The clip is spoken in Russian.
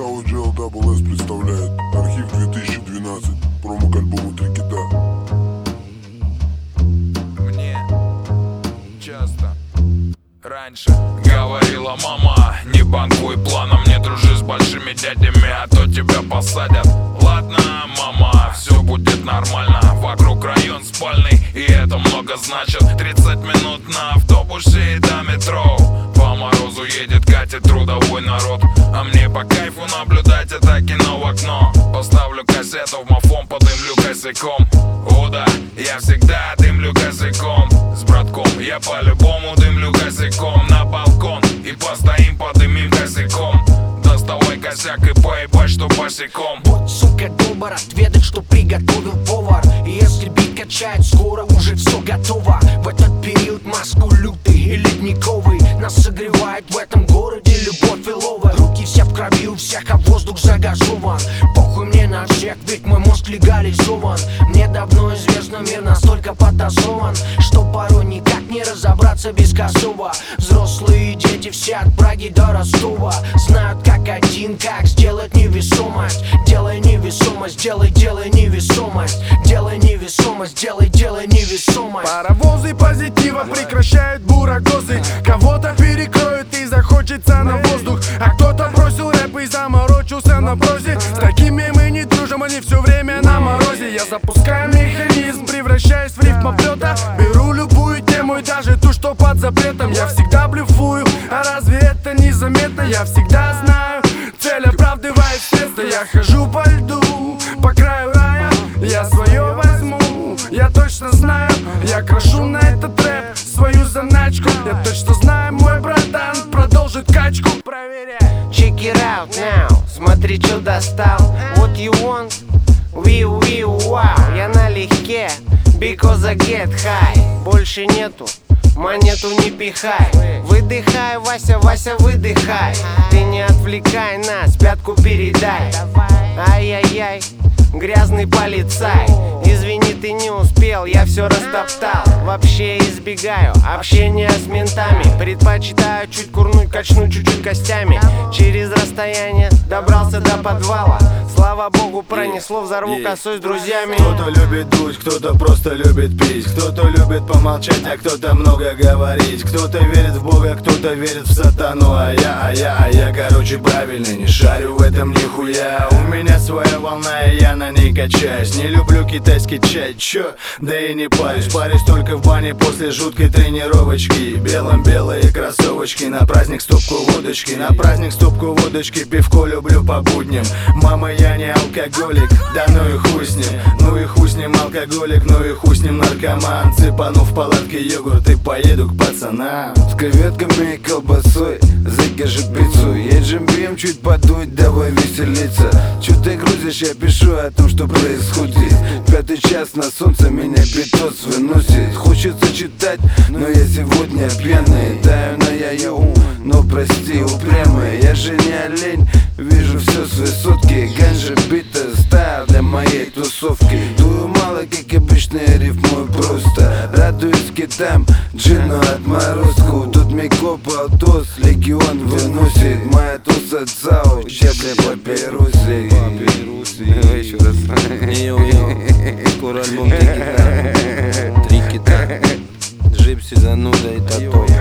Sound Gel Double S представляет архив 2012, промо к альбому «Три кита». Мне часто раньше говорила мама: не банкуй планом, не дружи с большими дядями, а то тебя посадят. Ладно, мама, все будет нормально. Вокруг район спальный, и это много значит. 30 минут на автобусе и до метро. По морозу едет, катит трудовой народ, а мне по кайфу наблюдать это кино в окно. Поставлю кассету в мафон, подымлю косяком. О да, я всегда дымлю косяком. С братком я по-любому дымлю косяком. На балкон и постоим, подымим косяком. Доставай косяк и поебать, что босиком. Вот, сука, долбар, отведать, что приготовил повар. И если бит качает, скоро уже все готово. В этот период Москву лютый и ледниковый нас согревает в этом городе любовь иловая. Руки все в крови у всех, а воздух загазован. Похуй мне на всех, ведь мой мозг легализован. Мне давно известно, мир настолько потасован, что порой никак не разобраться без косого. Взрослые дети все от Праги до Ростова знают как один, как сделать невесомость. Делай невесомость, делай невесомость. Делай невесомость, делай невесомость. Паровозы позитива прекращают бурагозы. Кого-то перекроют и захочется на воздух, а кто-то бросил рэп и заморочился на прозе. С такими мы не дружим, они все время на морозе. Я запускаю механизм, превращаюсь в рифмоплета. Беру любую тему и даже ту, что под запретом. Я всегда блефую, а разве это незаметно? Я всегда знаю, цель оправдывает средства. Я хожу по льду, по краю рая, я свое возьму, я точно знаю. Я крошу на этот рэп свою заначку. Я точно знаю, мой братан продолжит качку. Проверяй. Check it out now, смотри, что достал. What you want? Wow. Я налегке, because I get high. Больше нету, монету не пихай. Выдыхай, Вася, Вася, выдыхай. Ты не отвлекай нас, пятку передай. Ай-яй-яй, грязный полицай. Извини, ты не успел, я все растоптал. Вообще избегаю общения с ментами. Предпочитаю чуть курнуть, качнуть чуть-чуть костями. Через расстояние добрался до подвала. Слава богу, пронесло, взорву косой с друзьями. Кто-то любит дуть, кто-то просто любит пить. Кто-то любит помолчать, а кто-то много говорить. Кто-то верит в Бога, кто-то верит в сатану. А я, короче, правильно, не шарю в этом нихуя. У меня своя волна, и я на ней качаюсь. Не люблю китайский чай, чё? Да и не парюсь. Парюсь только в бане после жуткой тренировочки. Белым белые кроссовочки, на праздник стопку водочки. На праздник стопку водочки, пивко люблю по будням. Мама, я не алкоголик, да ну и хуй с ним. Ну и хуй с ним алкоголик, ну и хуй с ним наркоман. Цепану в палатке йогурт и поеду к пацанам. С креветками и колбасой закажи пиццу. Едем пьем, чуть подуть, давай веселиться. Чё ты грузишь, я пишу о том, что происходит. Пятый час на солнце, меня питос выносит. Хочется читать, но я сегодня пьяный. Таю на яу, но прости, упрямый. Я же не олень, вижу все с высотки. Ганжа бита стайл для моей тусовки. Дую мало, как обычные, рифмую просто. Радуюсь китам, джину отморозку. Тут Мико Полтос, легион выносит. Моя туса цау, щепля папирусы. Еще раз. Скоро альбом «Три кита». Джипси, зануда и тату.